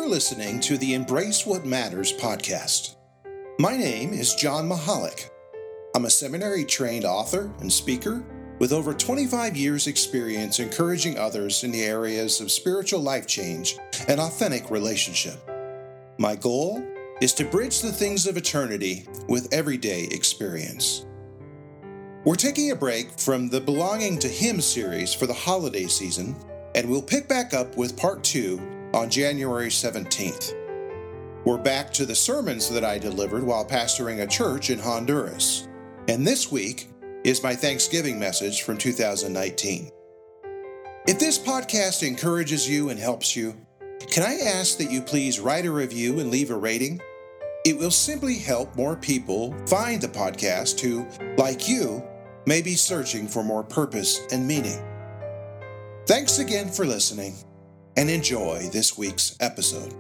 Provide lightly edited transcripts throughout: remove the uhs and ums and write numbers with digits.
listening to the Embrace What Matters podcast. My name is John Mahalik. I'm a seminary-trained author and speaker with over 25 years' experience encouraging others in the areas of spiritual life change and authentic relationship. My goal is to bridge the things of eternity with everyday experience. We're taking a break from the Belonging to Him series for the holiday season, and we'll pick back up with part 2 on January 17th. We're back to the sermons that I delivered while pastoring a church in Honduras, and this week is my Thanksgiving message from 2019. If this podcast encourages you and helps you, can I ask that you please write a review and leave a rating? It will simply help more people find the podcast who, like you, may be searching for more purpose and meaning. Thanks again for listening, and enjoy this week's episode.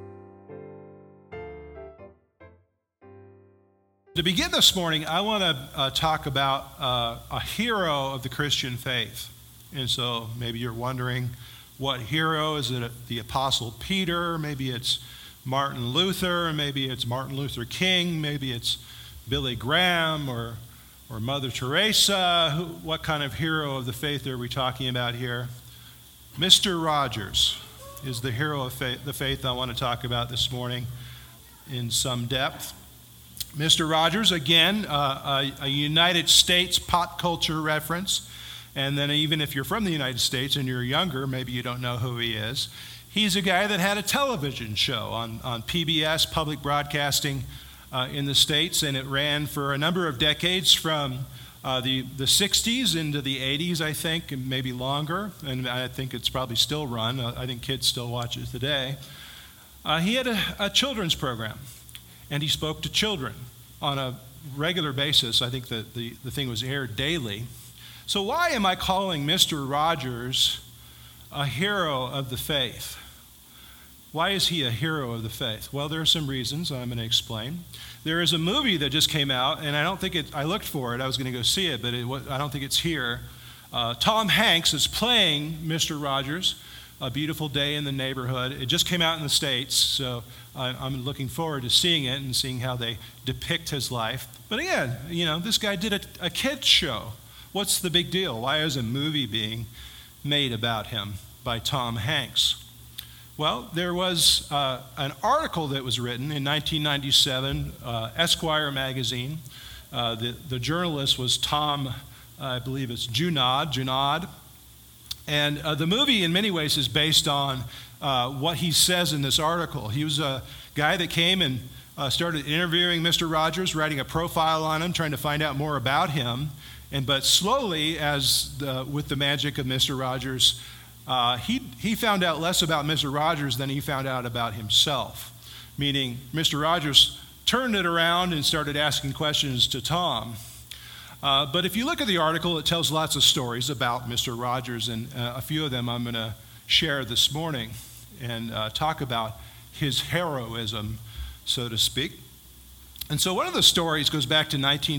To begin this morning, I want to talk about a hero of the Christian faith. And so maybe you're wondering, what hero? Is it the Apostle Peter? Maybe it's Martin Luther. Maybe it's Martin Luther King. Maybe it's Billy Graham or Mother Teresa. What kind of hero of the faith are we talking about here? Mr. Rogers is the hero of the faith I want to talk about this morning in some depth. Mr. Rogers, again, a United States pop culture reference. And then even if you're from the United States and you're younger, maybe you don't know who he is. He's a guy that had a television show on PBS, public broadcasting in the States, and it ran for a number of decades from the 60s into the 80s, I think, and maybe longer. And I think it's probably still run. I think kids still watch it today. He had a children's program, and he spoke to children on a regular basis. I think that the thing was aired daily. So why am I calling Mr. Rogers a hero of the faith? Why is he a hero of the faith? Well, there are some reasons I'm going to explain. There is a movie that just came out, and I don't think I looked for it. I was going to go see it, but I don't think it's here. Tom Hanks is playing Mr. Rogers, A Beautiful Day in the Neighborhood. It just came out in the States, so I'm looking forward to seeing it and seeing how they depict his life. But again, this guy did a kids show. What's the big deal? Why is a movie being made about him by Tom Hanks? Well, there was an article that was written in 1997, Esquire magazine. The journalist was Tom, I believe it's Junod. And the movie in many ways is based on what he says in this article. He was a guy that came and started interviewing Mr. Rogers, writing a profile on him, trying to find out more about him. But slowly, with the magic of Mr. Rogers, he found out less about Mr. Rogers than he found out about himself. Meaning, Mr. Rogers turned it around and started asking questions to Tom. But if you look at the article, it tells lots of stories about Mr. Rogers, and a few of them I'm going to share this morning and talk about his heroism, so to speak. And so one of the stories goes back to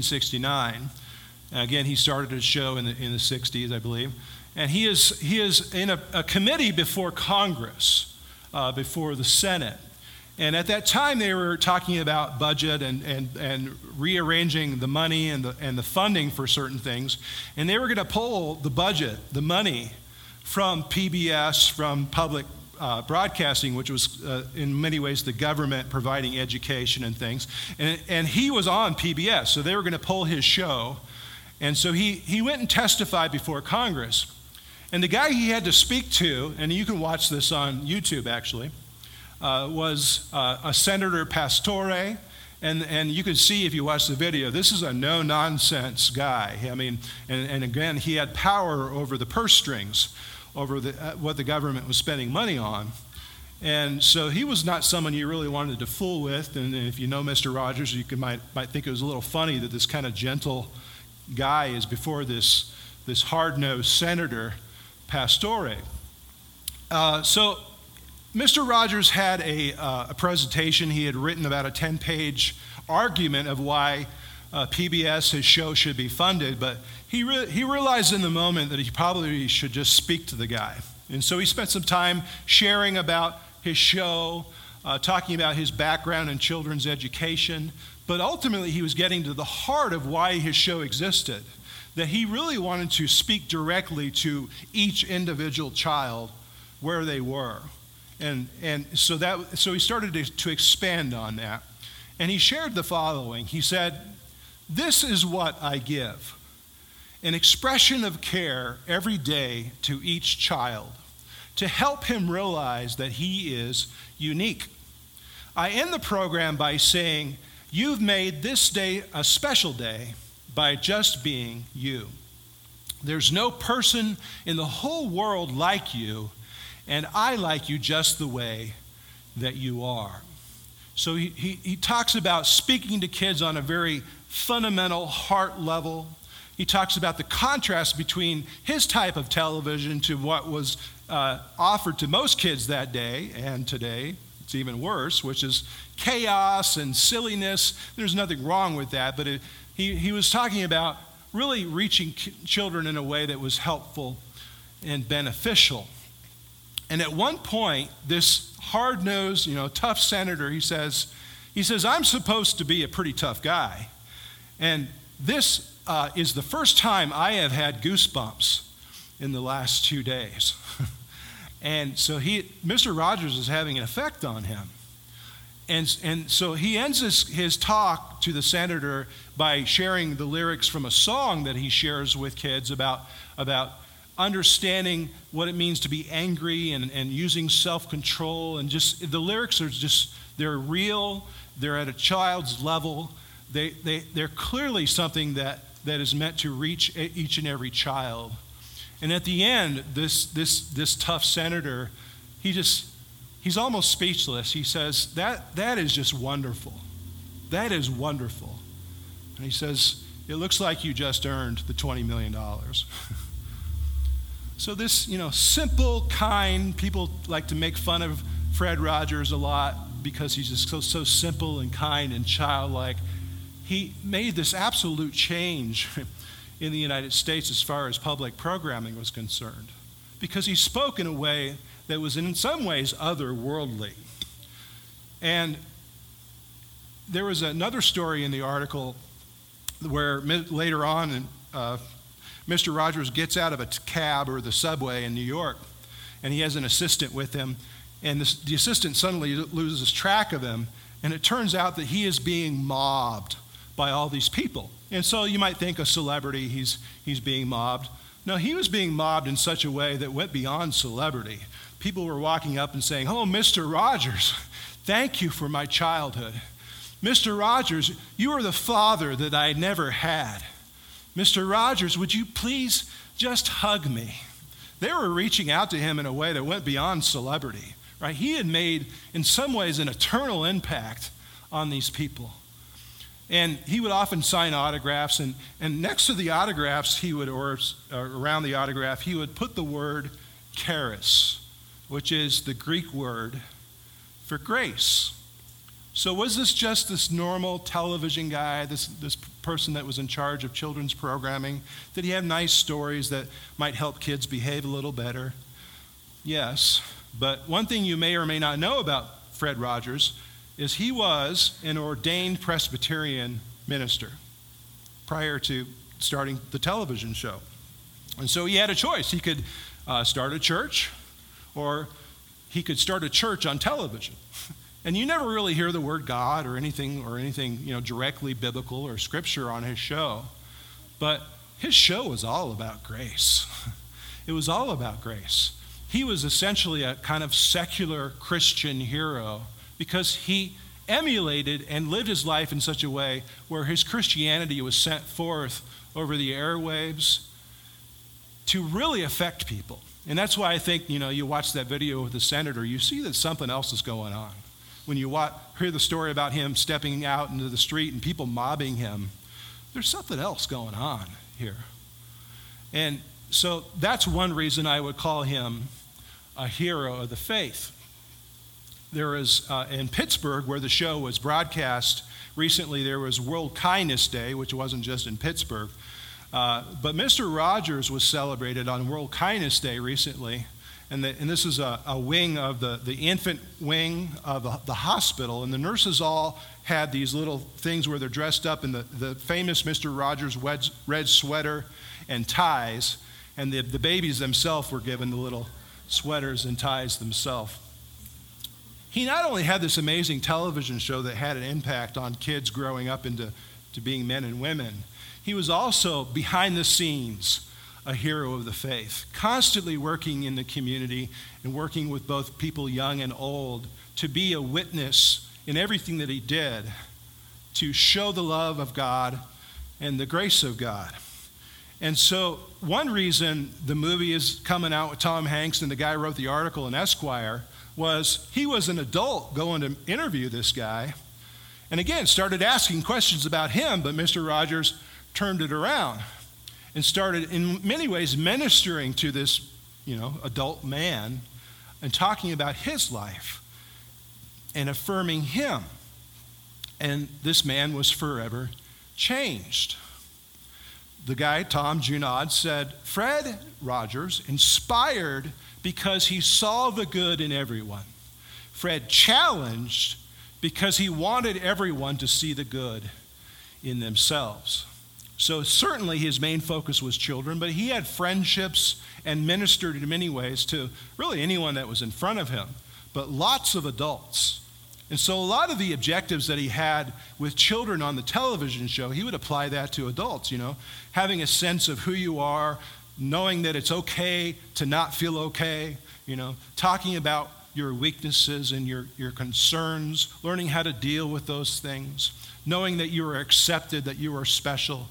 1969. Again, he started his show in the 60s, I believe. And he is in a committee before Congress, before the Senate. And at that time, they were talking about budget and rearranging the money and the funding for certain things. And they were going to pull the budget, the money, from PBS, from public broadcasting, which was in many ways the government providing education and things. And he was on PBS, so they were going to pull his show. And so he went and testified before Congress. And the guy he had to speak to, and you can watch this on YouTube actually, was a Senator Pastore. And you can see if you watch the video, this is a no-nonsense guy. I mean, and again, he had power over the purse strings, over what the government was spending money on. And so he was not someone you really wanted to fool with. And if you know Mr. Rogers, you might think it was a little funny that this kind of gentle guy is before this hard-nosed Senator Pastore. So Mr. Rogers had a presentation. He had written about a 10-page argument of why PBS, his show, should be funded, but he realized in the moment that he probably should just speak to the guy. And so he spent some time sharing about his show, talking about his background in children's education, but ultimately he was getting to the heart of why his show existed, that he really wanted to speak directly to each individual child where they were. And so he started to expand on that. And he shared the following. He said, "This is what I give, an expression of care every day to each child, to help him realize that he is unique. I end the program by saying, you've made this day a special day by just being you. There's no person in the whole world like you, and I like you just the way that you are." So he talks about speaking to kids on a very fundamental heart level. He talks about the contrast between his type of television to what was offered to most kids that day, and today it's even worse, which is chaos and silliness. There's nothing wrong with that, but he was talking about really reaching children in a way that was helpful and beneficial. And at one point, this hard-nosed, tough senator, he says, "I'm supposed to be a pretty tough guy. And this is the first time I have had goosebumps in the last 2 days." And so Mr. Rogers is having an effect on him. And so he ends his talk to the senator by sharing the lyrics from a song that he shares with kids about understanding what it means to be angry and using self-control. And just the lyrics are they're real, they're at a child's level. They're clearly something that is meant to reach each and every child. And at the end, this tough senator, he's almost speechless. He says, that is just wonderful. That is wonderful. And he says, "It looks like you just earned the $20 million. So this, simple, kind, people like to make fun of Fred Rogers a lot because he's just so simple and kind and childlike. He made this absolute change in the United States as far as public programming was concerned, because he spoke in a way that was in some ways otherworldly. And there was another story in the article where later on Mr. Rogers gets out of a cab or the subway in New York, and he has an assistant with him, and the assistant suddenly loses track of him, and it turns out that he is being mobbed by all these people. And so you might think a celebrity, he's being mobbed. No, he was being mobbed in such a way that went beyond celebrity. People were walking up and saying, "Oh, Mr. Rogers, thank you for my childhood. Mr. Rogers, you are the father that I never had. Mr. Rogers, would you please just hug me?" They were reaching out to him in a way that went beyond celebrity, right? He had made, in some ways, an eternal impact on these people. And he would often sign autographs, and next to the autographs, or around the autograph, he would put the word charis, which is the Greek word for grace. So was this just this normal television guy, this person that was in charge of children's programming? Did he have nice stories that might help kids behave a little better? Yes, but one thing you may or may not know about Fred Rogers is he was an ordained Presbyterian minister prior to starting the television show. And so he had a choice. He could start a church, or he could start a church on television. And you never really hear the word God or anything directly biblical or scripture on his show. But his show was all about grace. It was all about grace. He was essentially a kind of secular Christian hero because he emulated and lived his life in such a way where his Christianity was sent forth over the airwaves to really affect people. And that's why I think, you watch that video with the senator, you see that something else is going on. When you hear the story about him stepping out into the street and people mobbing him, there's something else going on here. And so that's one reason I would call him a hero of the faith. There was, in Pittsburgh, where the show was broadcast recently, there was World Kindness Day, which wasn't just in Pittsburgh. But Mr. Rogers was celebrated on World Kindness Day recently, And this is a wing of the infant wing of the hospital. And the nurses all had these little things where they're dressed up in the famous Mr. Rogers red sweater and ties. And the babies themselves were given the little sweaters and ties themselves. He not only had this amazing television show that had an impact on kids growing up into being men and women, he was also behind the scenes a hero of the faith, constantly working in the community and working with both people young and old to be a witness in everything that he did to show the love of God and the grace of God. And so one reason the movie is coming out with Tom Hanks and the guy who wrote the article in Esquire was he was an adult going to interview this guy, and again started asking questions about him, but Mr. Rogers turned it around and started in many ways ministering to this, adult man and talking about his life and affirming him. And this man was forever changed. The guy, Tom Junod, said, Fred Rogers inspired because he saw the good in everyone. Fred challenged because he wanted everyone to see the good in themselves. So certainly his main focus was children, but he had friendships and ministered in many ways to really anyone that was in front of him, but lots of adults. And so a lot of the objectives that he had with children on the television show, he would apply that to adults, having a sense of who you are, knowing that it's okay to not feel okay, talking about your weaknesses and your concerns, learning how to deal with those things, knowing that you are accepted, that you are special.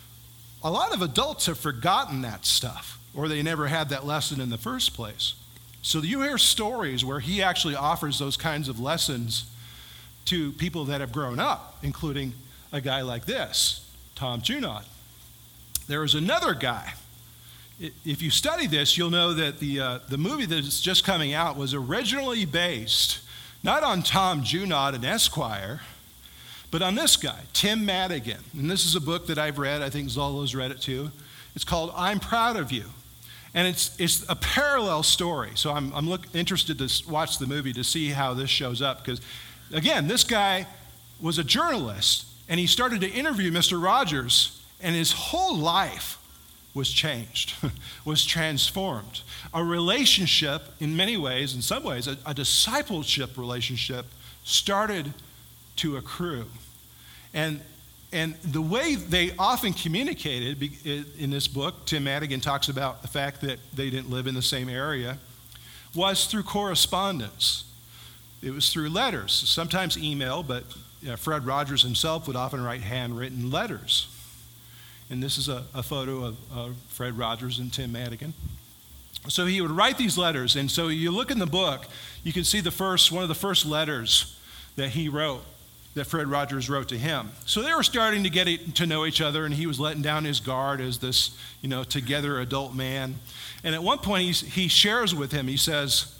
A lot of adults have forgotten that stuff, or they never had that lesson in the first place. So you hear stories where he actually offers those kinds of lessons to people that have grown up, including a guy like this, Tom Junod. There is another guy. If you study this, you'll know that the movie that is just coming out was originally based not on Tom Junod and Esquire, but on this guy, Tim Madigan. And this is a book that I've read. I think Zolo's read it too. It's called I'm Proud of You. And it's a parallel story. So I'm interested to watch the movie to see how this shows up. Because, again, this guy was a journalist, and he started to interview Mr. Rogers, and his whole life was changed, was transformed. A relationship, in many ways, in some ways, a discipleship relationship started to accrue. And the way they often communicated in this book, Tim Madigan talks about the fact that they didn't live in the same area, was through correspondence. It was through letters, sometimes email, but Fred Rogers himself would often write handwritten letters. And this is a photo of Fred Rogers and Tim Madigan. So he would write these letters, and so you look in the book, you can see one of the first letters that he wrote, that Fred Rogers wrote to him. So they were starting to get to know each other, and he was letting down his guard as this, together adult man. And at one point, he shares with him, he says,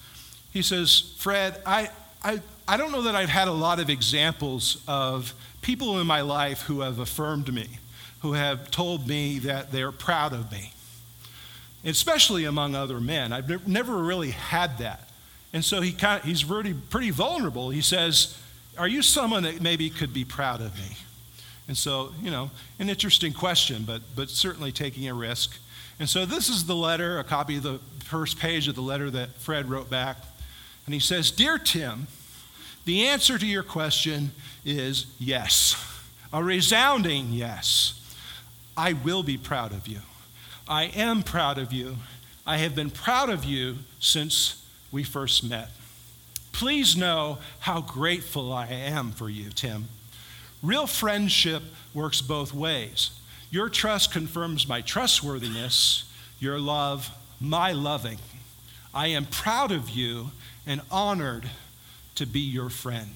Fred, I don't know that I've had a lot of examples of people in my life who have affirmed me, who have told me that they're proud of me, especially among other men. I've never really had that. And so he's really pretty vulnerable. He says, are you someone that maybe could be proud of me? And so, an interesting question, but certainly taking a risk. And so this is the letter, a copy of the first page of the letter that Fred wrote back. And he says, Dear Tim, the answer to your question is yes, a resounding yes. I will be proud of you. I am proud of you. I have been proud of you since we first met. Please know how grateful I am for you, Tim. Real friendship works both ways. Your trust confirms my trustworthiness, your love, my loving. I am proud of you and honored to be your friend.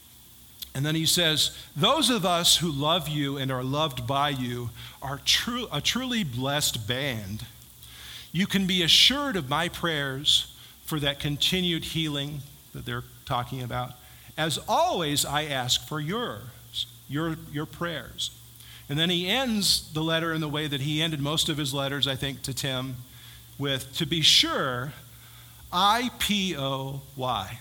And then he says, those of us who love you and are loved by you are a truly blessed band. You can be assured of my prayers for that continued healing that they're talking about. As always, I ask for your prayers. And then he ends the letter in the way that he ended most of his letters, I think, to Tim, with, to be sure, IPOY.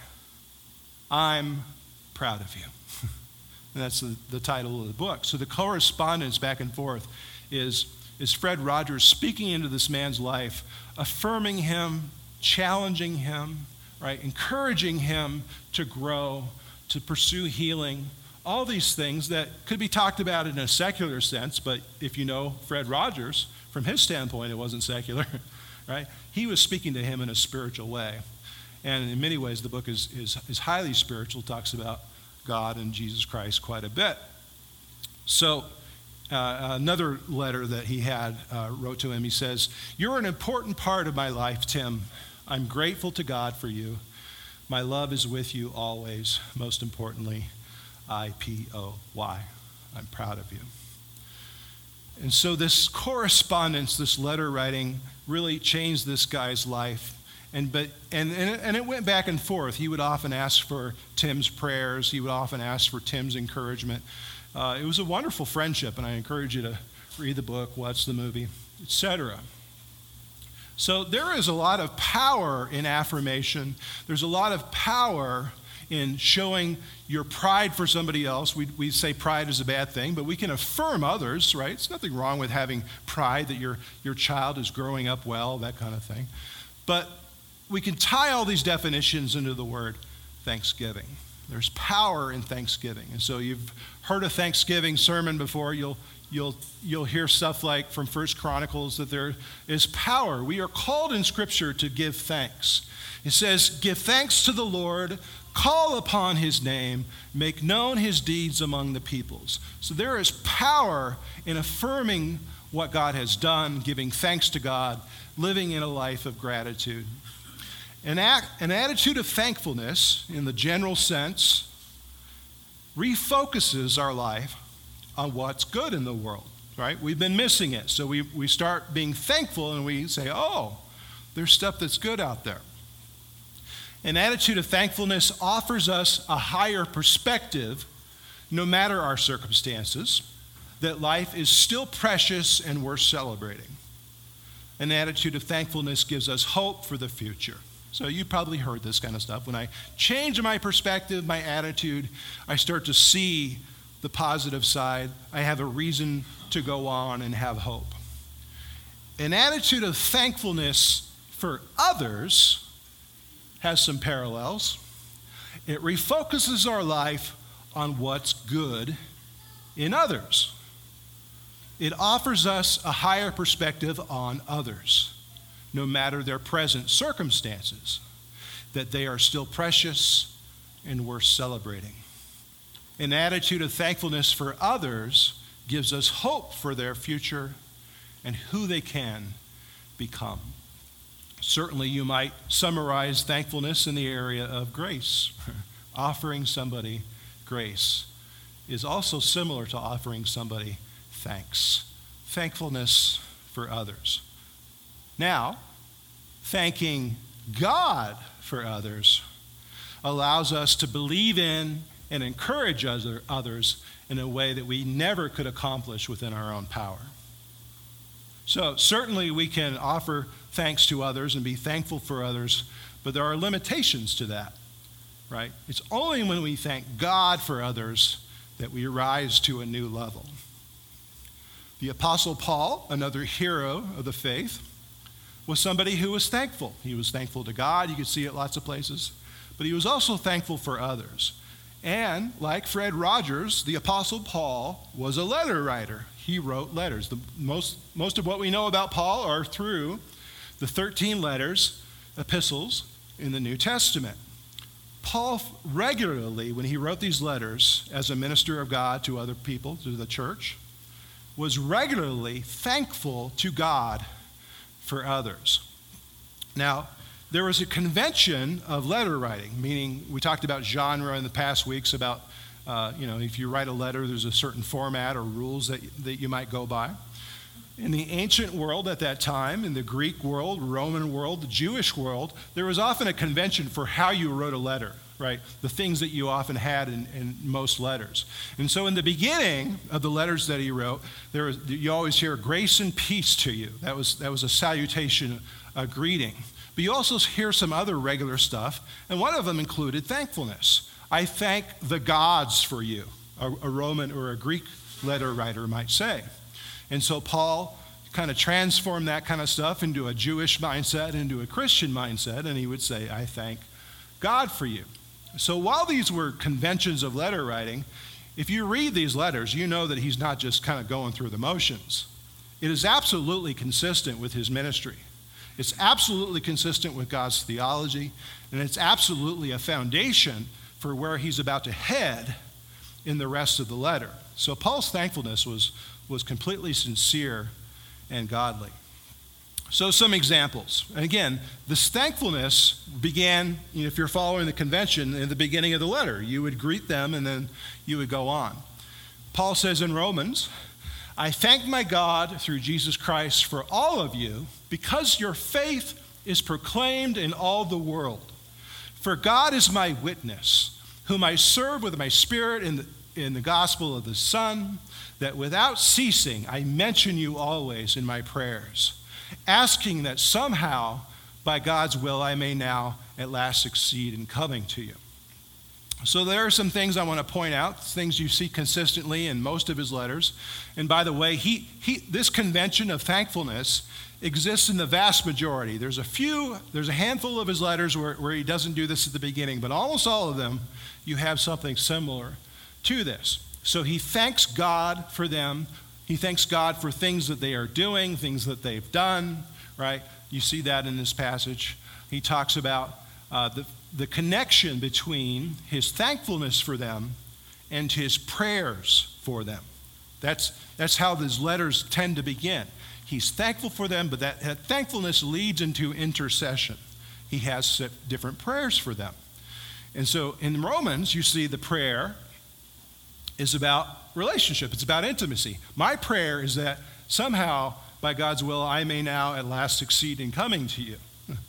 I'm proud of you. And that's the title of the book. So the correspondence back and forth is Fred Rogers speaking into this man's life, affirming him, challenging him, right, encouraging him to grow, to pursue healing, all these things that could be talked about in a secular sense, but if you know Fred Rogers, from his standpoint, it wasn't secular, right? He was speaking to him in a spiritual way. And in many ways, the book is highly spiritual, talks about God and Jesus Christ quite a bit. So another letter that he had wrote to him, he says, "You're an important part of my life, Tim. I'm grateful to God for you. My love is with you always. Most importantly, IPOY. I'm proud of you." And so this correspondence, this letter writing, really changed this guy's life. And it went back and forth. He would often ask for Tim's prayers. He would often ask for Tim's encouragement. It was a wonderful friendship, and I encourage you to read the book, watch the movie, etc. So there is a lot of power in affirmation. There's a lot of power in showing your pride for somebody else. We say pride is a bad thing, but we can affirm others, right? It's nothing wrong with having pride that your child is growing up well, that kind of thing. But we can tie all these definitions into the word thanksgiving. There's power in thanksgiving. And so you've heard a Thanksgiving sermon before. You'll hear stuff like from 1 Chronicles that there is power. We are called in Scripture to give thanks. It says, "Give thanks to the Lord, call upon his name, make known his deeds among the peoples." So there is power in affirming what God has done, giving thanks to God, living in a life of gratitude. An attitude of thankfulness, in the general sense, refocuses our life on what's good in the world, right? We've been missing it. So we start being thankful and we say, oh, there's stuff that's good out there. An attitude of thankfulness offers us a higher perspective, no matter our circumstances, that life is still precious and worth celebrating. An attitude of thankfulness gives us hope for the future. So you probably heard this kind of stuff. When I change my perspective, my attitude, I start to see the positive side. I have a reason to go on and have hope. An attitude of thankfulness for others has some parallels. It refocuses our life on what's good in others. It offers us a higher perspective on others, no matter their present circumstances, that they are still precious and worth celebrating. An attitude of thankfulness for others gives us hope for their future and who they can become. Certainly, you might summarize thankfulness in the area of grace. Offering somebody grace is also similar to offering somebody thanks. Thankfulness for others. Now, thanking God for others allows us to believe in and encourage others in a way that we never could accomplish within our own power. So certainly we can offer thanks to others and be thankful for others, but there are limitations to that, right? It's only when we thank God for others that we rise to a new level. The Apostle Paul, another hero of the faith, was somebody who was thankful. He was thankful to God. You could see it lots of places. But he was also thankful for others. And like Fred Rogers, the Apostle Paul was a letter writer. He wrote letters. Most of what we know about Paul are through the 13 letters, epistles in the New Testament. Paul regularly, when he wrote these letters as a minister of God to other people, to the church, was regularly thankful to God for others. Now, there was a convention of letter writing, meaning we talked about genre in the past weeks about, if you write a letter, there's a certain format or rules that you might go by. In the ancient world at that time, in the Greek world, Roman world, the Jewish world, there was often a convention for how you wrote a letter, right? The things that you often had in most letters. And so in the beginning of the letters that he wrote, you always hear grace and peace to you. That was a salutation, a greeting. But you also hear some other regular stuff, and one of them included thankfulness. I thank the gods for you, a Roman or a Greek letter writer might say. And so Paul kind of transformed that kind of stuff into a Jewish mindset, into a Christian mindset, and he would say, I thank God for you. So while these were conventions of letter writing, if you read these letters, you know that he's not just kind of going through the motions. It is absolutely consistent with his ministry. It's absolutely consistent with God's theology, and it's absolutely a foundation for where he's about to head in the rest of the letter. So Paul's thankfulness was completely sincere and godly. So some examples. And again, this thankfulness began, if you're following the convention, in the beginning of the letter. You would greet them and then you would go on. Paul says in Romans, I thank my God through Jesus Christ for all of you because your faith is proclaimed in all the world. For God is my witness, whom I serve with my spirit in the gospel of the Son, that without ceasing I mention you always in my prayers, asking that somehow, by God's will, I may now at last succeed in coming to you. So there are some things I want to point out, things you see consistently in most of his letters. And by the way, this convention of thankfulness exists in the vast majority. There's a handful of his letters where he doesn't do this at the beginning, but almost all of them, you have something similar to this. So he thanks God for them. He thanks God for things that they are doing, things that they've done, right? You see that in this passage. He talks about the connection between his thankfulness for them and his prayers for them. That's how these letters tend to begin. He's thankful for them, but that thankfulness leads into intercession. He has different prayers for them. And so in Romans, you see the prayer is about relationship. It's about intimacy. My prayer is that somehow, by God's will, I may now at last succeed in coming to you.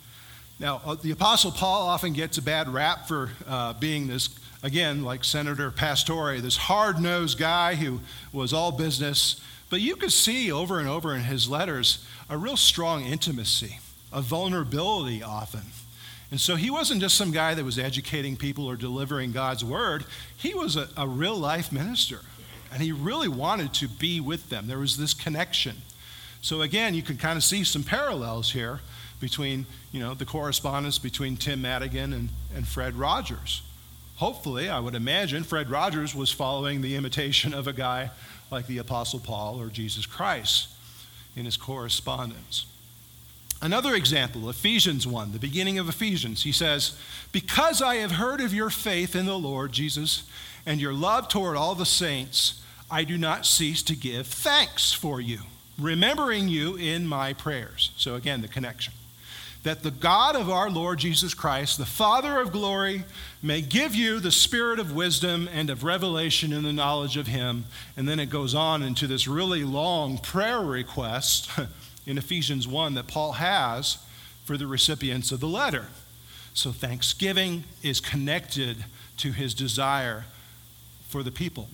Now, the Apostle Paul often gets a bad rap for being this, again, like Senator Pastore, this hard-nosed guy who was all business. But you could see over and over in his letters a real strong intimacy, a vulnerability often. And so he wasn't just some guy that was educating people or delivering God's word. He was a real-life minister, and he really wanted to be with them. There was this connection. So again, you can kind of see some parallels here between, the correspondence between Tim Madigan and Fred Rogers. Hopefully, I would imagine Fred Rogers was following the imitation of a guy like the Apostle Paul or Jesus Christ in his correspondence. Another example, Ephesians 1, the beginning of Ephesians. He says, because I have heard of your faith in the Lord Jesus and your love toward all the saints, I do not cease to give thanks for you, remembering you in my prayers. So again, the connection. That the God of our Lord Jesus Christ, the Father of glory, may give you the spirit of wisdom and of revelation in the knowledge of him. And then it goes on into this really long prayer request in Ephesians 1 that Paul has for the recipients of the letter. So thanksgiving is connected to his desire for the people.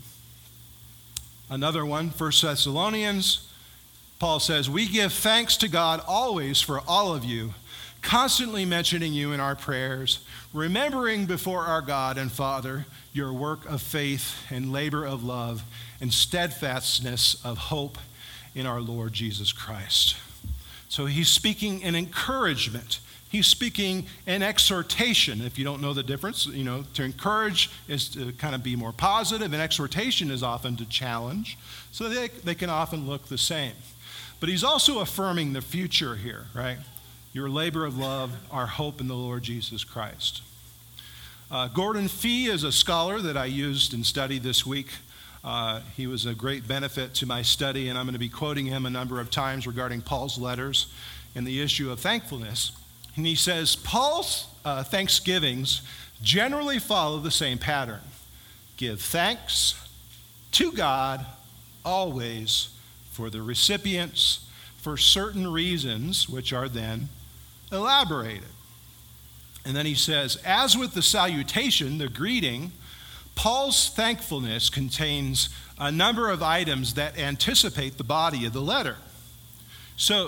Another one, 1 Thessalonians, Paul says, we give thanks to God always for all of you, constantly mentioning you in our prayers, remembering before our God and Father your work of faith and labor of love and steadfastness of hope in our Lord Jesus Christ. So he's speaking an encouragement. He's speaking an exhortation. If you don't know the difference, to encourage is to kind of be more positive, and exhortation is often to challenge. So they can often look the same. But he's also affirming the future here, right? Your labor of love, our hope in the Lord Jesus Christ. Gordon Fee is a scholar that I used and studied this week. He was a great benefit to my study, and I'm going to be quoting him a number of times regarding Paul's letters and the issue of thankfulness. And he says, Paul's thanksgivings generally follow the same pattern. Give thanks to God always for the recipients for certain reasons, which are then elaborated. And then he says, as with the salutation, the greeting, Paul's thankfulness contains a number of items that anticipate the body of the letter. So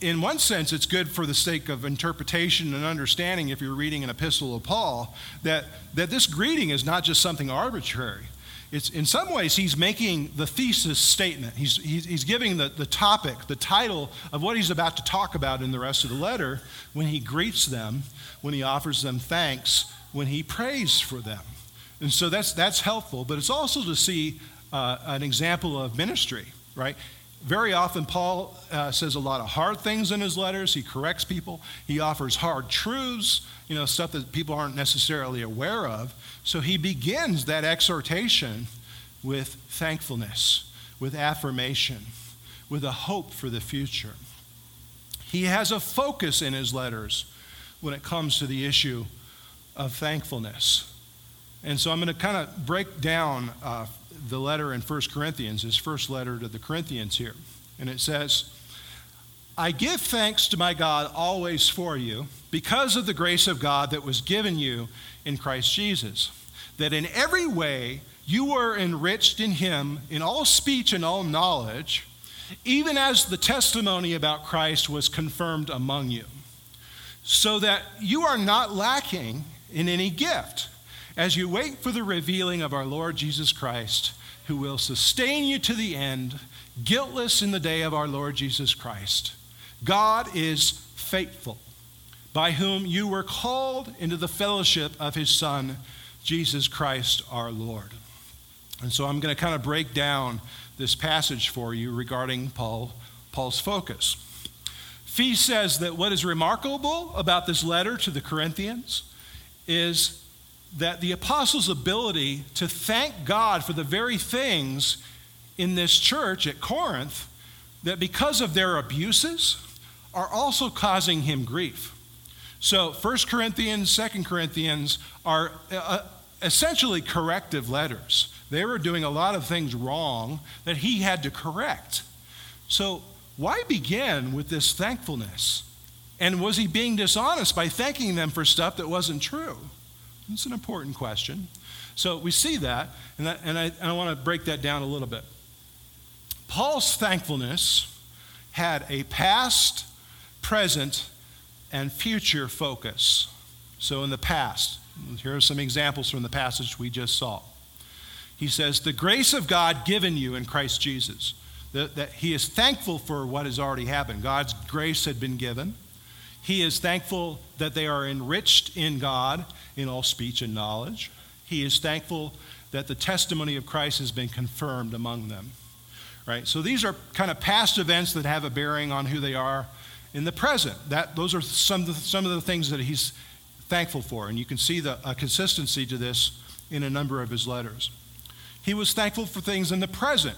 in one sense, it's good for the sake of interpretation and understanding if you're reading an epistle of Paul, that this greeting is not just something arbitrary. It's, in some ways, he's making the thesis statement. He's giving the topic, the title of what he's about to talk about in the rest of the letter when he greets them, when he offers them thanks, when he prays for them. And so that's helpful, but it's also to see an example of ministry, right? Very often, Paul says a lot of hard things in his letters. He corrects people. He offers hard truths, stuff that people aren't necessarily aware of. So he begins that exhortation with thankfulness, with affirmation, with a hope for the future. He has a focus in his letters when it comes to the issue of thankfulness. And so I'm going to kind of break down the letter in 1 Corinthians, his first letter to the Corinthians here. And it says, I give thanks to my God always for you, because of the grace of God that was given you in Christ Jesus, that in every way you were enriched in him in all speech and all knowledge, even as the testimony about Christ was confirmed among you, so that you are not lacking in any gift, as you wait for the revealing of our Lord Jesus Christ, who will sustain you to the end, guiltless in the day of our Lord Jesus Christ. God is faithful, by whom you were called into the fellowship of his Son, Jesus Christ our Lord. And so I'm going to kind of break down this passage for you regarding Paul's focus. Fee says that what is remarkable about this letter to the Corinthians is that the apostles' ability to thank God for the very things in this church at Corinth that because of their abuses are also causing him grief. So 1 Corinthians, 2 Corinthians are essentially corrective letters. They were doing a lot of things wrong that he had to correct. So why begin with this thankfulness? And was he being dishonest by thanking them for stuff that wasn't true? It's an important question. So we see that, and I want to break that down a little bit. Paul's thankfulness had a past, present, and future focus. So in the past, here are some examples from the passage we just saw. He says, the grace of God given you in Christ Jesus. That he is thankful for what has already happened. God's grace had been given. He is thankful that they are enriched in God in all speech and knowledge. He is thankful that the testimony of Christ has been confirmed among them. Right? So these are kind of past events that have a bearing on who they are in the present. Those are some of the things that he's thankful for. And you can see a consistency to this in a number of his letters. He was thankful for things in the present.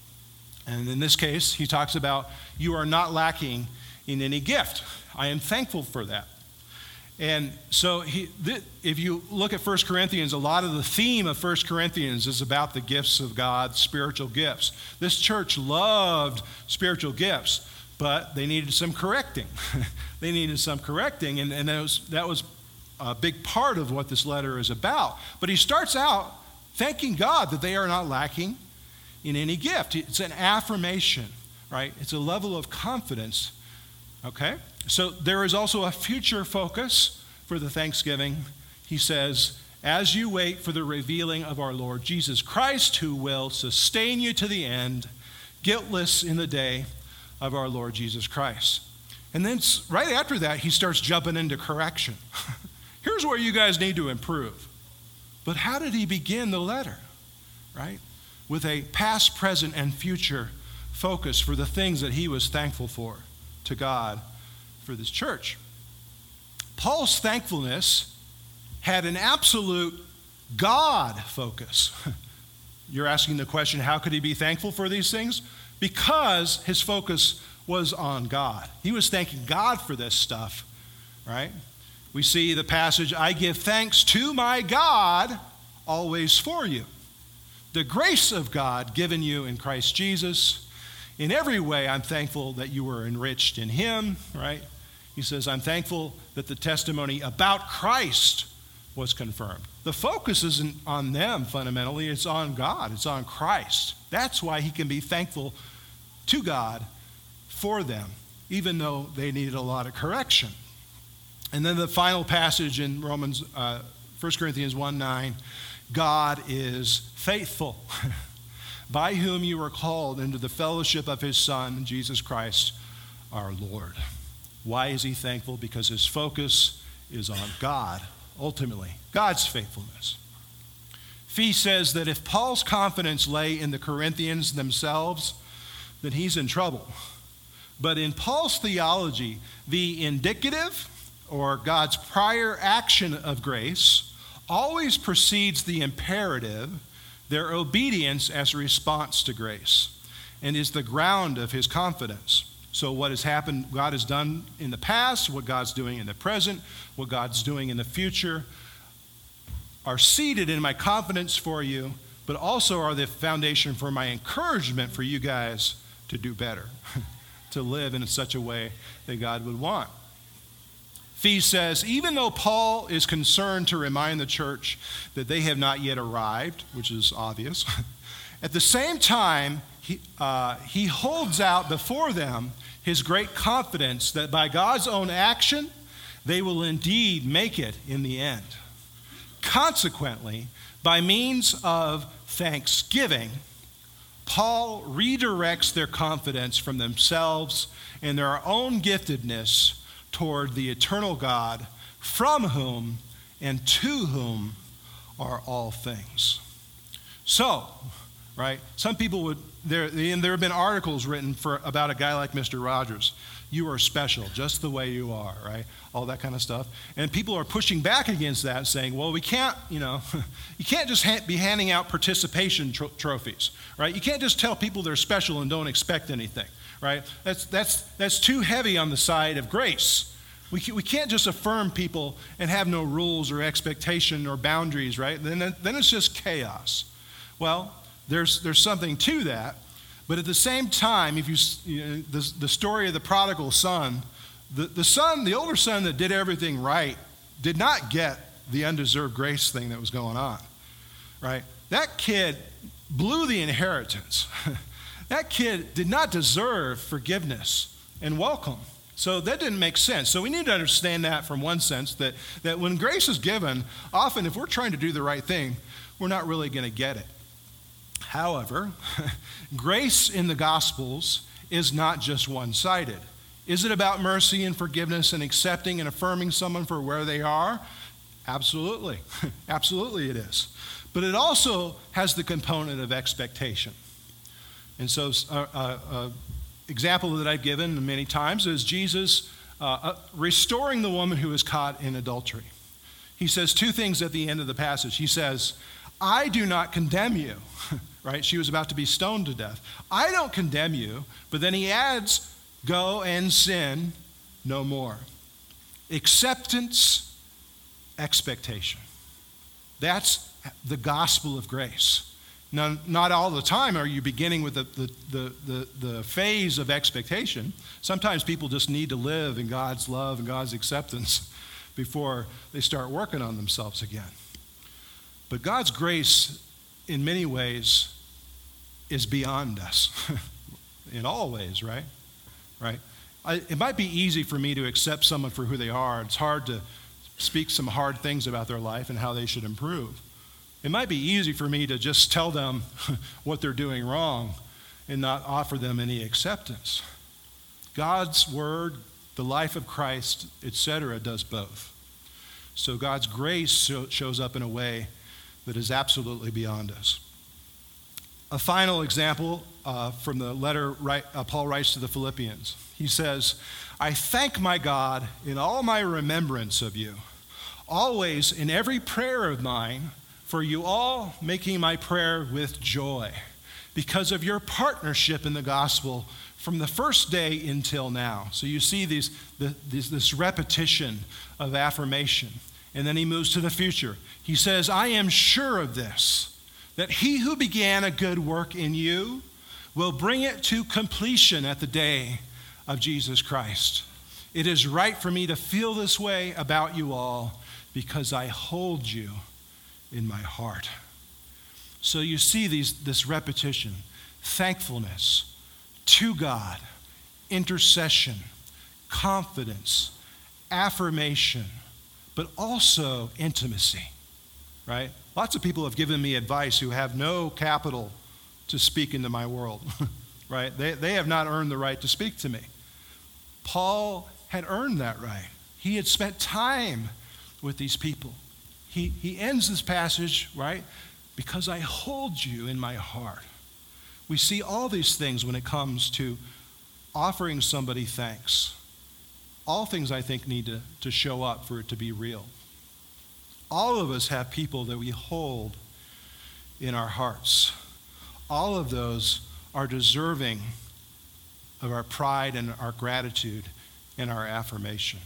And in this case, he talks about, you are not lacking in any gift. I am thankful for that. And so if you look at 1 Corinthians, a lot of the theme of 1 Corinthians is about the gifts of God, spiritual gifts. This church loved spiritual gifts, but they needed some correcting. They needed some correcting, and that was a big part of what this letter is about. But he starts out thanking God that they are not lacking in any gift. It's an affirmation, right? It's a level of confidence, okay? So there is also a future focus for the thanksgiving. He says, as you wait for the revealing of our Lord Jesus Christ, who will sustain you to the end, guiltless in the day of our Lord Jesus Christ. And then right after that, he starts jumping into correction. Here's where you guys need to improve. But how did he begin the letter, right? With a past, present, and future focus for the things that he was thankful for to God for this church. Paul's thankfulness had an absolute God focus. You're asking the question, how could he be thankful for these things? Because his focus was on God. He was thanking God for this stuff, right? We see the passage, I give thanks to my God always for you. The grace of God given you in Christ Jesus. In every way, I'm thankful that you were enriched in him, right? He says, I'm thankful that the testimony about Christ was confirmed. The focus isn't on them fundamentally, it's on God, it's on Christ. That's why he can be thankful to God for them, even though they needed a lot of correction. And then the final passage in 1 Corinthians 1:9, God is faithful, by whom you were called into the fellowship of his Son, Jesus Christ, our Lord. Why is he thankful? Because his focus is on God, ultimately, God's faithfulness. Fee says that if Paul's confidence lay in the Corinthians themselves, then he's in trouble. But in Paul's theology, the indicative, or God's prior action of grace, always precedes the imperative, their obedience as a response to grace, and is the ground of his confidence. So what has happened, God has done in the past, what God's doing in the present, what God's doing in the future, are seated in my confidence for you, but also are the foundation for my encouragement for you guys to do better, to live in such a way that God would want. Fee says, even though Paul is concerned to remind the church that they have not yet arrived, which is obvious, at the same time, he holds out before them his great confidence that by God's own action, they will indeed make it in the end. Consequently, by means of thanksgiving, Paul redirects their confidence from themselves and their own giftedness toward the eternal God, from whom and to whom are all things. So, right, some people would, there have been articles written about a guy like Mr. Rogers. You are special, just the way you are, right? All that kind of stuff. And people are pushing back against that, saying, well, we can't, you can't just be handing out participation trophies, right? You can't just tell people they're special and don't expect anything, right? That's too heavy on the side of grace. We can't just affirm people and have no rules or expectation or boundaries, right? Then it's just chaos. Well, there's something to that. But at the same time, if the story of the prodigal son, the older son that did everything right did not get the undeserved grace thing that was going on, right? That kid blew the inheritance. That kid did not deserve forgiveness and welcome. So that didn't make sense. So we need to understand that from one sense, that when grace is given, often if we're trying to do the right thing, we're not really going to get it. However, grace in the Gospels is not just one-sided. Is it about mercy and forgiveness and accepting and affirming someone for where they are? Absolutely. Absolutely it is. But it also has the component of expectation. And so example that I've given many times is Jesus restoring the woman who was caught in adultery. He says two things at the end of the passage. He says, I do not condemn you, right? She was about to be stoned to death. I don't condemn you, but then he adds, go and sin no more. Acceptance, expectation. That's the gospel of grace. Now, not all the time are you beginning with the phase of expectation. Sometimes people just need to live in God's love and God's acceptance before they start working on themselves again. But God's grace, in many ways, is beyond us. In all ways, right? Right? It might be easy for me to accept someone for who they are. It's hard to speak some hard things about their life and how they should improve. It might be easy for me to just tell them what they're doing wrong and not offer them any acceptance. God's word, the life of Christ, etc., does both. So God's grace shows up in a way that is absolutely beyond us. A final example from the letter Paul writes to the Philippians. He says, I thank my God in all my remembrance of you, always in every prayer of mine, for you all, making my prayer with joy, because of your partnership in the gospel from the first day until now. So you see this repetition of affirmation. And then he moves to the future. He says, I am sure of this, that he who began a good work in you will bring it to completion at the day of Jesus Christ. It is right for me to feel this way about you all because I hold you in my heart. So you see this repetition, thankfulness to God, intercession, confidence, affirmation, but also intimacy, right? Lots of people have given me advice who have no capital to speak into my world, right? They have not earned the right to speak to me. Paul had earned that right. He had spent time with these people. He ends this passage, right? Because I hold you in my heart. We see all these things when it comes to offering somebody thanks. All things, I think, need to show up for it to be real. All of us have people that we hold in our hearts. All of those are deserving of our pride and our gratitude and our affirmation.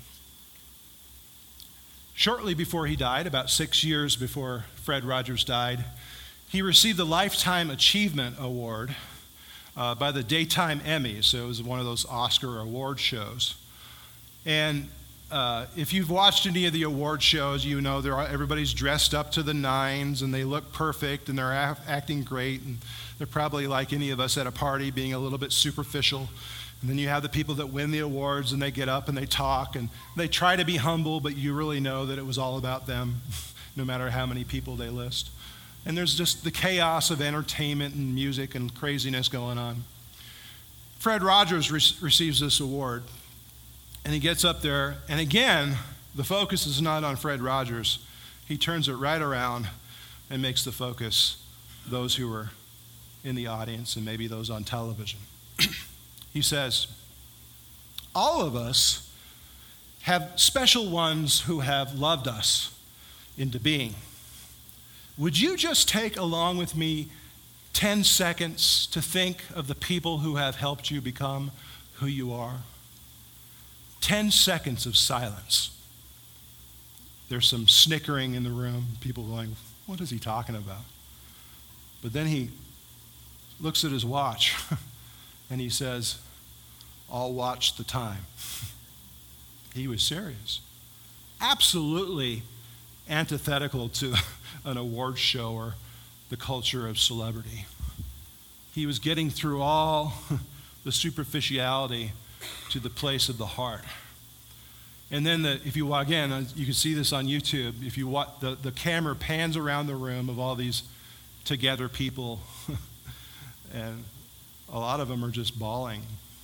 Shortly before he died, about 6 years before Fred Rogers died, he received the Lifetime Achievement Award by the Daytime Emmy. So it was one of those Oscar award shows. And if you've watched any of the award shows, you know everybody's dressed up to the nines and they look perfect and they're acting great. And they're probably like any of us at a party, being a little bit superficial. And then you have the people that win the awards and they get up and they talk and they try to be humble, but you really know that it was all about them, no matter how many people they list. And there's just the chaos of entertainment and music and craziness going on. Fred Rogers receives this award. And he gets up there, and again, the focus is not on Fred Rogers. He turns it right around and makes the focus those who are in the audience and maybe those on television. He says, all of us have special ones who have loved us into being. Would you just take along with me 10 seconds to think of the people who have helped you become who you are? 10 seconds of silence. There's some snickering in the room, people going, what is he talking about? But then he looks at his watch and he says, I'll watch the time. He was serious. Absolutely antithetical to an award show or the culture of celebrity. He was getting through all the superficiality to the place of the heart. And then if you walk in, you can see this on YouTube, if you watch, the camera pans around the room of all these together people, and a lot of them are just bawling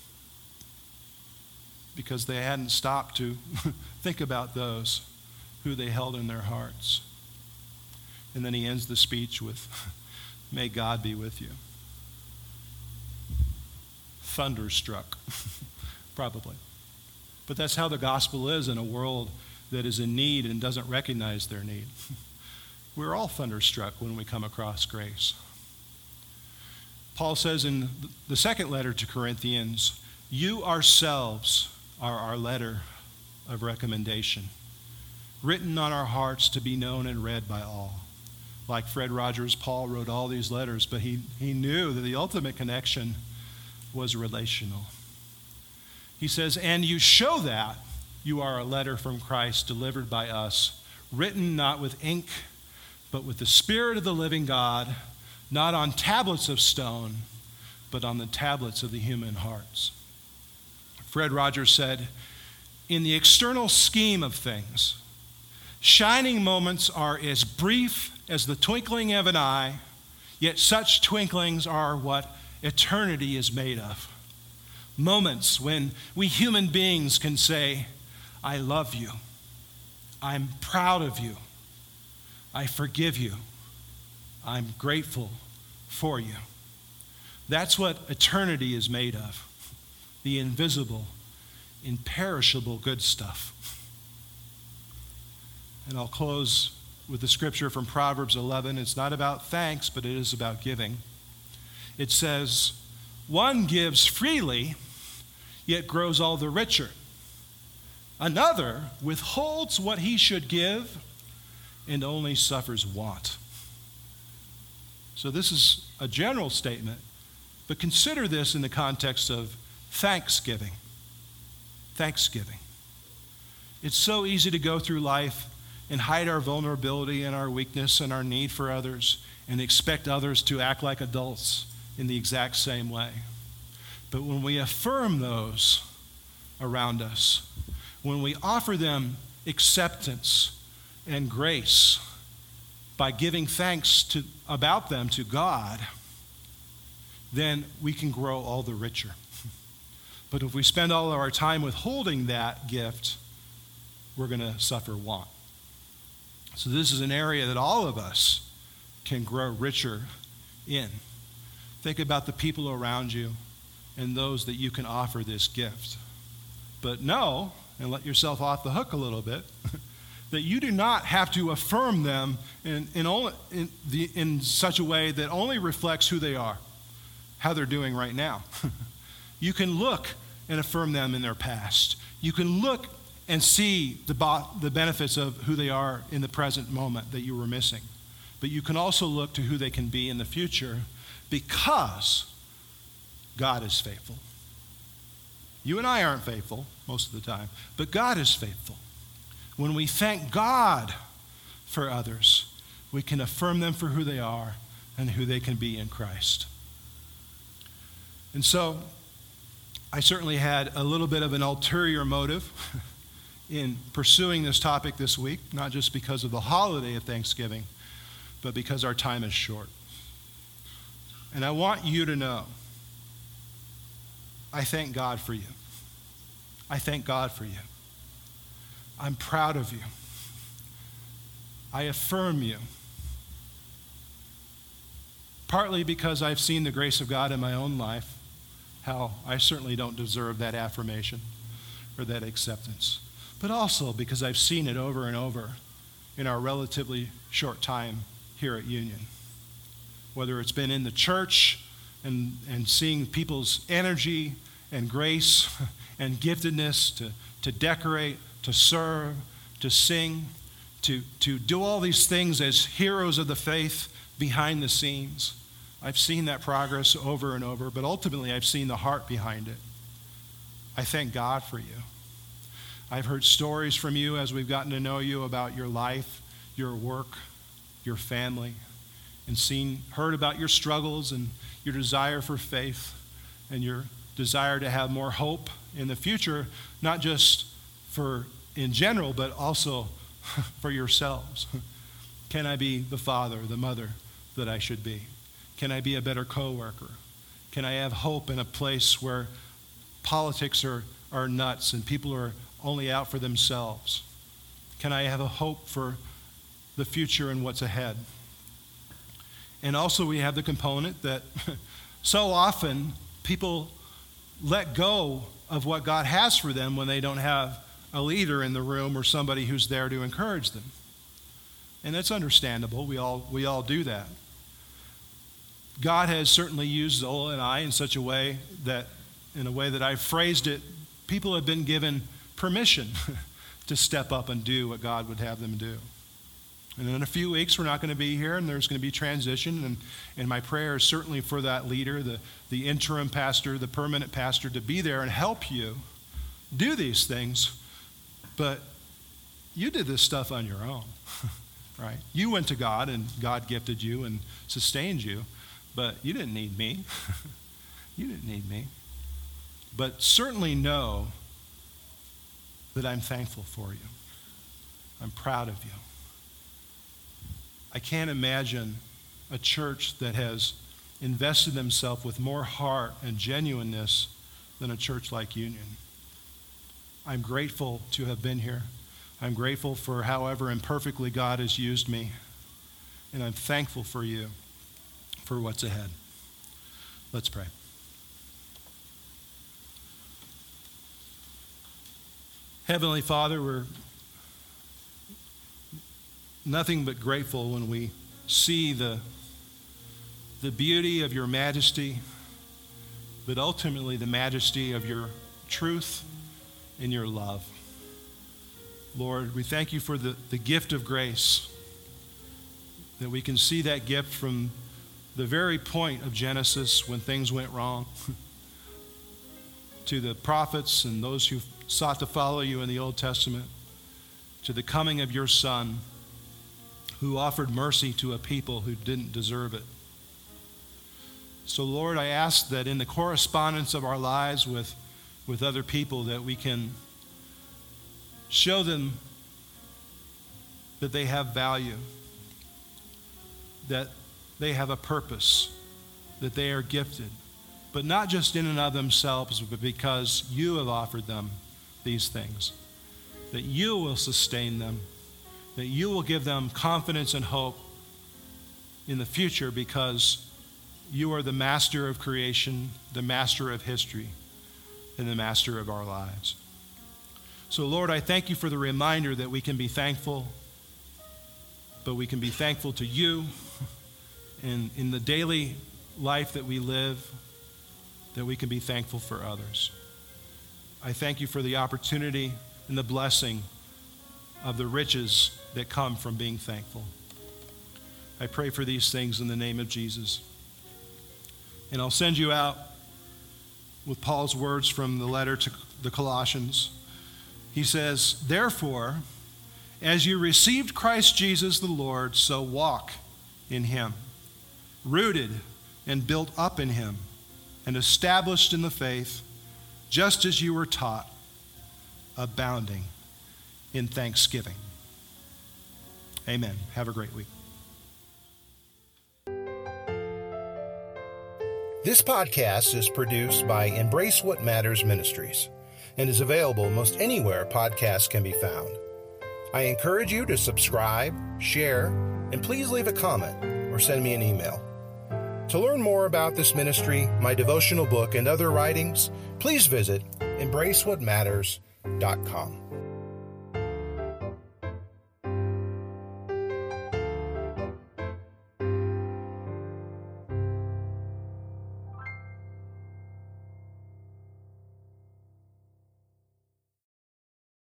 because they hadn't stopped to think about those who they held in their hearts. And then he ends the speech with, may God be with you. Thunderstruck. Probably. But that's how the gospel is in a world that is in need and doesn't recognize their need. We're all thunderstruck when we come across grace. Paul says in the second letter to Corinthians, you ourselves are our letter of recommendation, written on our hearts to be known and read by all. Like Fred Rogers, Paul wrote all these letters, but he knew that the ultimate connection was relational. He says, and you show that you are a letter from Christ delivered by us, written not with ink, but with the Spirit of the living God, not on tablets of stone, but on the tablets of the human hearts. Fred Rogers said, in the external scheme of things, shining moments are as brief as the twinkling of an eye, yet such twinklings are what eternity is made of. Moments when we human beings can say, I love you. I'm proud of you. I forgive you. I'm grateful for you. That's what eternity is made of. The invisible, imperishable good stuff. And I'll close with the scripture from Proverbs 11. It's not about thanks, but it is about giving. It says, one gives freely, yet grows all the richer. Another withholds what he should give and only suffers want. So this is a general statement, but consider this in the context of thanksgiving. Thanksgiving. It's so easy to go through life and hide our vulnerability and our weakness and our need for others and expect others to act like adults in the exact same way. But when we affirm those around us, when we offer them acceptance and grace by giving thanks about them to God, then we can grow all the richer. But if we spend all of our time withholding that gift, we're going to suffer want. So this is an area that all of us can grow richer in. Think about the people around you and those that you can offer this gift. But know, and let yourself off the hook a little bit, that you do not have to affirm them in such a way that only reflects who they are, how they're doing right now. You can look and affirm them in their past. You can look and see the benefits of who they are in the present moment that you were missing. But you can also look to who they can be in the future, because God is faithful. You and I aren't faithful most of the time, but God is faithful. When we thank God for others, we can affirm them for who they are and who they can be in Christ. And so, I certainly had a little bit of an ulterior motive in pursuing this topic this week, not just because of the holiday of Thanksgiving, but because our time is short. And I want you to know, I thank God for you. I thank God for you. I'm proud of you. I affirm you. Partly because I've seen the grace of God in my own life, how I certainly don't deserve that affirmation or that acceptance, but also because I've seen it over and over in our relatively short time here at Union. Whether it's been in the church and seeing people's energy and grace and giftedness to decorate, to serve, to sing, to do all these things as heroes of the faith behind the scenes. I've seen that progress over and over, but ultimately I've seen the heart behind it. I thank God for you. I've heard stories from you as we've gotten to know you about your life, your work, your family, and heard about your struggles and your desire for faith and your desire to have more hope in the future, not just for in general, but also for yourselves. Can I be the father, the mother that I should be? Can I be a better coworker? Can I have hope in a place where politics are nuts and people are only out for themselves? Can I have a hope for the future and what's ahead? And also we have the component that so often people let go of what God has for them when they don't have a leader in the room or somebody who's there to encourage them. And that's understandable. We all do that. God has certainly used Zola and I in such a way that, in a way that I've phrased it, people have been given permission to step up and do what God would have them do. And in a few weeks, we're not going to be here, and there's going to be transition. And my prayer is certainly for that leader, the interim pastor, the permanent pastor, to be there and help you do these things. But you did this stuff on your own, right? You went to God, and God gifted you and sustained you. But you didn't need me. You didn't need me. But certainly know that I'm thankful for you. I'm proud of you. I can't imagine a church that has invested themselves with more heart and genuineness than a church like Union. I'm grateful to have been here. I'm grateful for however imperfectly God has used me. And I'm thankful for you, for what's ahead. Let's pray. Heavenly Father, we're nothing but grateful when we see the beauty of your majesty, but ultimately the majesty of your truth and your love. Lord, we thank you for the gift of grace, that we can see that gift from the very point of Genesis when things went wrong, to the prophets and those who sought to follow you in the Old Testament, to the coming of your Son, who offered mercy to a people who didn't deserve it. So Lord, I ask that in the correspondence of our lives with with other people, that we can show them that they have value, that they have a purpose, that they are gifted, but not just in and of themselves, but because you have offered them these things, that you will sustain them, that you will give them confidence and hope in the future, because you are the master of creation, the master of history, and the master of our lives. So, Lord, I thank you for the reminder that we can be thankful, but we can be thankful to you in the daily life that we live, that we can be thankful for others. I thank you for the opportunity and the blessing of the riches that come from being thankful. I pray for these things in the name of Jesus. And I'll send you out with Paul's words from the letter to the Colossians. He says, "Therefore, as you received Christ Jesus the Lord, so walk in him, rooted and built up in him, and established in the faith, just as you were taught, abounding in thanksgiving." Amen. Have a great week. This podcast is produced by Embrace What Matters Ministries and is available most anywhere podcasts can be found. I encourage you to subscribe, share, and please leave a comment or send me an email. To learn more about this ministry, my devotional book, and other writings, please visit embracewhatmatters.com.